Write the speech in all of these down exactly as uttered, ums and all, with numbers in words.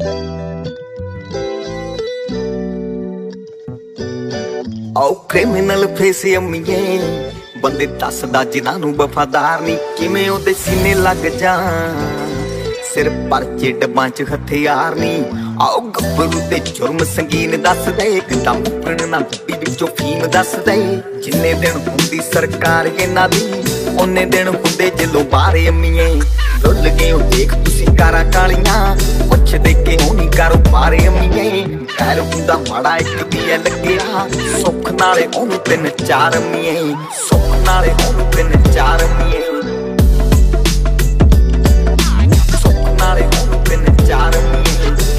आओ criminal face अम्मीए बंदे दसदा जिन्हां नूं वफादार नी किवें ओहदे सीने लग जा सिर परचे डब्बां च हथियार नी। आओ गब्बरू ते जुर्म संगीन दस दे किता मुकरन ना गड्डी विचों फीम दस दे। जिन्ने दिन हुंदी सरकार इन्हां दी उन्ने दिन हुंदे जलों बारे अम्मीए रुल गए हो देख तुसीं कारां कालियां पुछदे कि होनी कारोबार अम्मीए। खैर हुंदा माड़ा इक भी है लग्गिया सुख नाले ओनू तिन चार अम्मीए सुख नाले ओनू तिन चार अम्मीए सुख नाले ओनू तिन चार अम्मीए।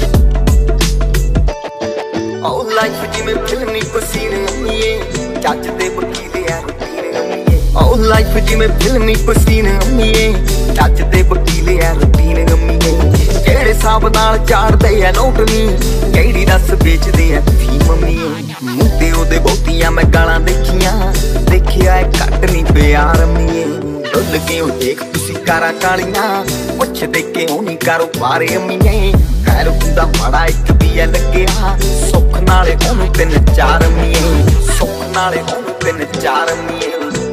ओ लाइफ जिवें फिल्मी को सीन अम्मीए जज दे वकील आ रूटीन अम्मीए। ओ लाइफ जिवें फिल्मी को सीन अम्मीए जज दे वकील आ रूटीन अम्मीए। जेड़े साहब नाल चाड़दे आ नोट नी केड़ी दस बेचदे आ फीम अम्मीए। मूंह ते ओहदे बहुतियां मैं गालां देखियां देखिया है घट नी प्यार अम्मीए। रुल गए हो देख तुसीं कारां कालियां पुछदे कि होनी कारोबार अम्मीए। खैर हुंदा माड़ा इक भी है लग्गिया सुख नाले ओनू तिन चार अम्मीए सुख नाले ओनू तिन चार अम्मीए।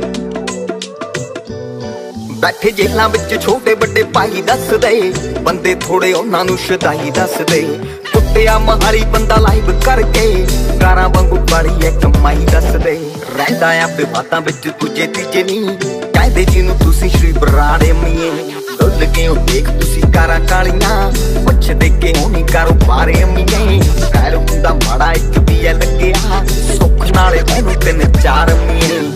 बैठे जेलां विच छोटे बड़े भाई दस दे बंदे थोड़े उन्हां नूं शदाई दस दे। कुत्तिया महाली बंदा लाइव करके कारां वांगू बड़ी है कमाई दस दे। रहिंदा आ विवादां विच दूजे तीजे नी कहदे जिन्नूं तुसीं श्री बराड़े अम्मीए। रुल गए हो देख तुसीं कारां कालियां पुछदे कि होनी कारोबार अम्मीए। खैर हुंदा माड़ा इक भी है लग्गिया सुख नाले ओनू तिन चार अम्मीए।